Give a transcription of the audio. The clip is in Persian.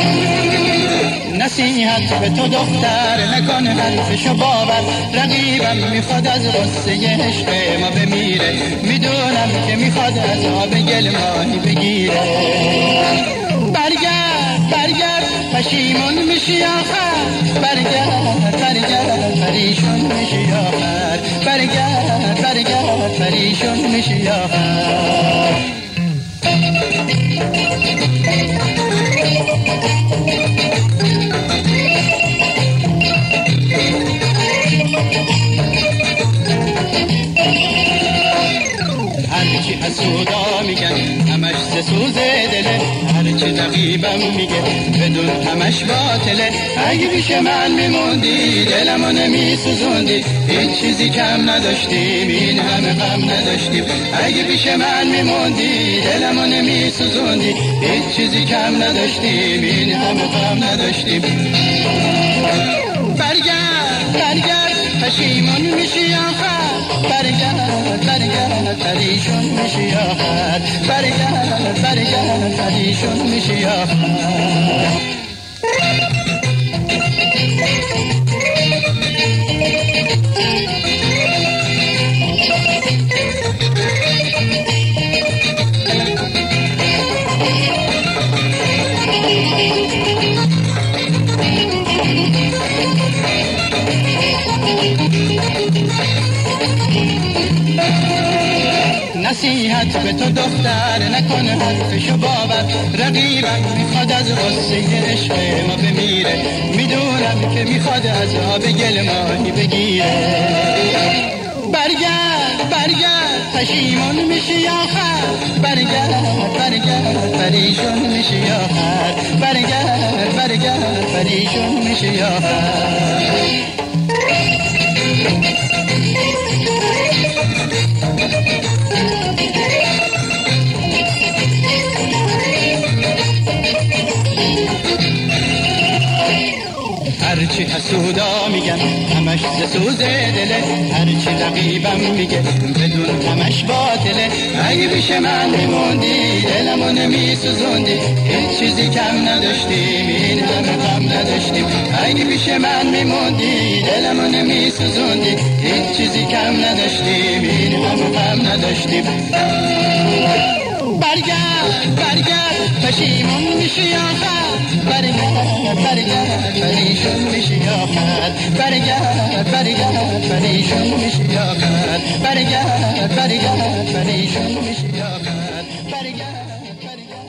نصیحت به تو دختر نکن حرفشو باور، رقیبم میخواد از غصه عشق ما بمیره، میدونم که میخواد از آب گل ماهی بگیره. برگرد برگرد پشیمون میشی آخر، برگرد برگرد پریشون میشی آخر، برگرد برگرد پریشون میشی آخر. هرچی حسودا میگن همش سوز دله، هرچی رقیبم میگه بدون همش باطله. اگه پیش من میموندی دلمو نمیسوزوندی، هیچ چیزی کم نداشتیم این همه غم نداشتیم. اگه پیش من میموندی دلمو نمیسوزوندی، هیچ چیزی کم نداشتیم این همه غم نداشتیم. برگرد برگرد پشیمون میشی آخر، برگرد برگرد پریشون میشی آخر، برگرد برگرد پریشون میشی آخر. نصیحت به تو دختر نکن حرفشو باور، رقیبم میخواد از غصه عشق ما بمیره، میدونم که میخواد از آب گل ماهی بگیره. برگرد برگرد پشیمون میشی آخر، برگرد برگرد پریشون میشی آخر، برگرد برگرد پریشون میشی آخر. هرچی حسودا میگن همش سوز دله، هرچی رقیبم میگه بدون همش باطله. اگه پیش من میموندی دلمو نمیسوزوندی، هیچ چیزی کم نداشتیم این همه غم نداشتیم. اگه پیش من میموندی دلمو نمیسوزوندی، هیچ چیزی کم نداشتیم این همه غم نداشتیم. برگرد برگرد پشیمون میشی آخر، برگرد برگرد پریشون میشی آخر، برگرد برگرد پریشون میشی آخر، برگرد برگرد پریشون میشی آخر، برگرد برگرد.